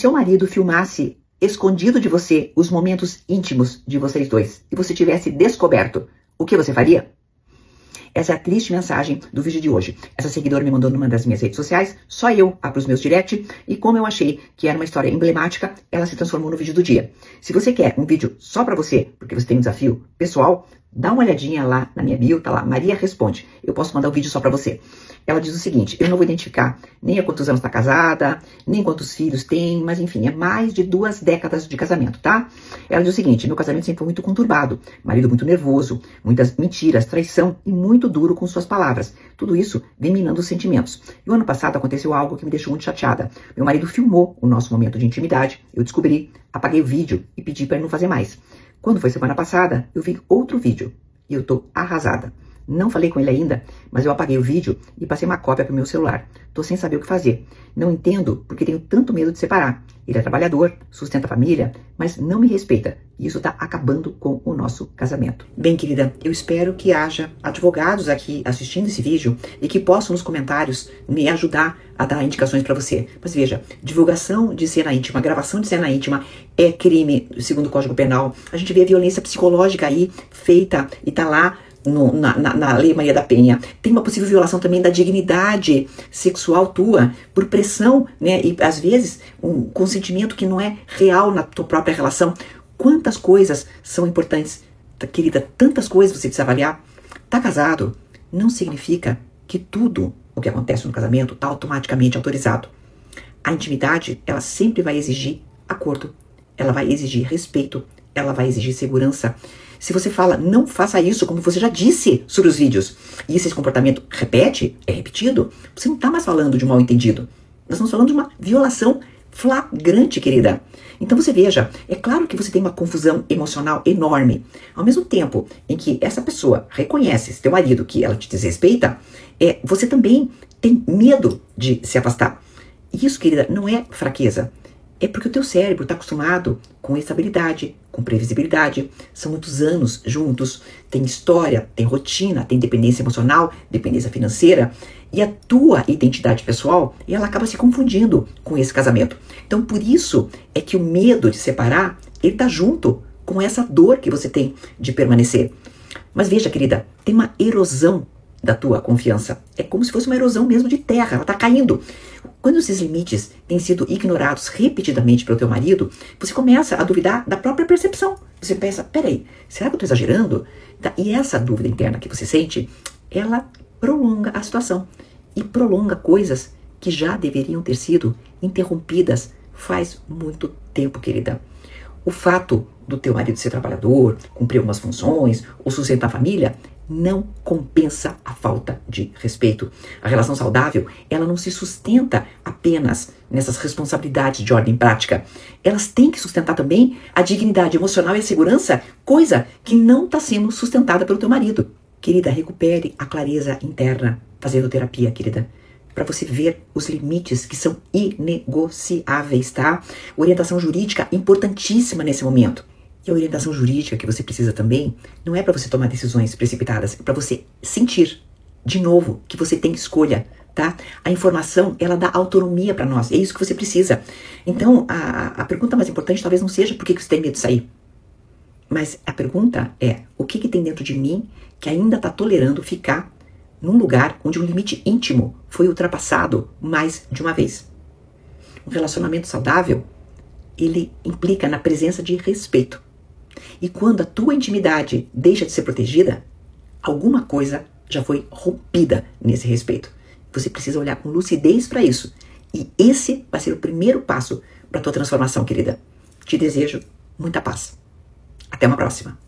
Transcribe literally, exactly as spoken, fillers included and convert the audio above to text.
seu marido filmasse escondido de você os momentos íntimos de vocês dois e você tivesse descoberto, o que você faria? Essa é a triste mensagem do vídeo de hoje. Essa seguidora me mandou numa das minhas redes sociais, só eu abro os meus direct, e como eu achei que era uma história emblemática, ela se transformou no vídeo do dia. Se você quer um vídeo só pra você, porque você tem um desafio pessoal, dá uma olhadinha lá na minha bio, tá lá, Maria Responde. Eu posso mandar o vídeo só pra você. Ela diz o seguinte: eu não vou identificar nem há quantos anos está casada, nem quantos filhos tem, mas enfim, é mais de duas décadas de casamento, tá? Ela diz o seguinte: meu casamento sempre foi muito conturbado, marido muito nervoso, muitas mentiras, traição e muito duro com suas palavras. Tudo isso vem minando os sentimentos. E o ano passado aconteceu algo que me deixou muito chateada. Meu marido filmou o nosso momento de intimidade, eu descobri, apaguei o vídeo e pedi para ele não fazer mais. Quando foi semana passada, eu vi outro vídeo e eu tô arrasada. Não falei com ele ainda, mas eu apaguei o vídeo e passei uma cópia pro meu celular. Tô sem saber o que fazer. Não entendo porque tenho tanto medo de separar. Ele é trabalhador, sustenta a família, mas não me respeita. E isso tá acabando com o nosso casamento. Bem, querida, eu espero que haja advogados aqui assistindo esse vídeo e que possam nos comentários me ajudar a dar indicações para você. Mas veja, divulgação de cena íntima, gravação de cena íntima é crime segundo o Código Penal. A gente vê a violência psicológica aí feita e tá lá No, na, na, na Lei Maria da Penha. Tem uma possível violação também da dignidade sexual tua, por pressão, né? E às vezes um consentimento que não é real na tua própria relação. Quantas coisas são importantes, querida, tantas coisas você precisa avaliar. Tá casado não significa que tudo o que acontece no casamento tá automaticamente autorizado. A intimidade, ela sempre vai exigir acordo, ela vai exigir respeito, ela vai exigir segurança. Se você fala, não faça isso, como você já disse sobre os vídeos, e esse comportamento repete, é repetido, você não está mais falando de um mal entendido. Nós estamos falando de uma violação flagrante, querida. Então você veja, é claro que você tem uma confusão emocional enorme. Ao mesmo tempo em que essa pessoa reconhece, seu marido, que ela te desrespeita, é, você também tem medo de se afastar. E isso, querida, não é fraqueza. É porque o teu cérebro está acostumado com estabilidade, com previsibilidade. São muitos anos juntos, tem história, tem rotina, tem dependência emocional, dependência financeira. E a tua identidade pessoal, ela acaba se confundindo com esse casamento. Então, por isso é que o medo de separar, ele está junto com essa dor que você tem de permanecer. Mas veja, querida, tem uma erosão da tua confiança. É como se fosse uma erosão mesmo de terra, ela está caindo. Quando esses limites têm sido ignorados repetidamente pelo teu marido, você começa a duvidar da própria percepção. Você pensa, peraí, será que eu estou exagerando? E essa dúvida interna que você sente, ela prolonga a situação. E prolonga coisas que já deveriam ter sido interrompidas faz muito tempo, querida. O fato do teu marido ser trabalhador, cumprir algumas funções, ou sustentar a família, não compensa a falta de respeito. A relação saudável, ela não se sustenta apenas nessas responsabilidades de ordem prática. Elas têm que sustentar também a dignidade emocional e a segurança, coisa que não está sendo sustentada pelo teu marido. Querida, recupere a clareza interna fazendo terapia, querida, para você ver os limites que são inegociáveis, tá? Orientação jurídica importantíssima nesse momento. E a orientação jurídica que você precisa também não é para você tomar decisões precipitadas, é para você sentir, de novo, que você tem escolha, tá? A informação, ela dá autonomia para nós, é isso que você precisa. Então, a, a pergunta mais importante talvez não seja por que você tem medo de sair, mas a pergunta é, o que, que tem dentro de mim que ainda está tolerando ficar num lugar onde um limite íntimo foi ultrapassado mais de uma vez? Um relacionamento saudável, ele implica na presença de respeito. E quando a tua intimidade deixa de ser protegida, alguma coisa já foi rompida nesse respeito. Você precisa olhar com lucidez para isso. E esse vai ser o primeiro passo para a tua transformação, querida. Te desejo muita paz. Até uma próxima.